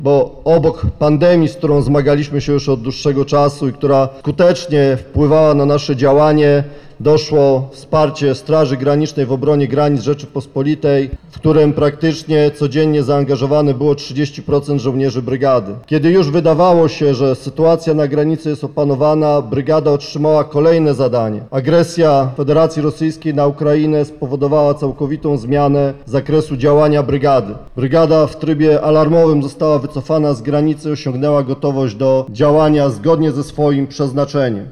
bo obok pandemii, z którą zmagaliśmy się już od dłuższego czasu i która skutecznie wpływała na nasze działanie, doszło wsparcie Straży Granicznej w obronie granic Rzeczypospolitej, w którym praktycznie codziennie zaangażowane było 30% żołnierzy brygady. Kiedy już wydawało się, że sytuacja na granicy jest opanowana, brygada otrzymała kolejne zadanie. Agresja Federacji Rosyjskiej na Ukrainę spowodowała całkowitą zmianę zakresu działania brygady. Brygada w trybie alarmowym została wycofana z granicy, osiągnęła gotowość do działania zgodnie ze swoim przeznaczeniem.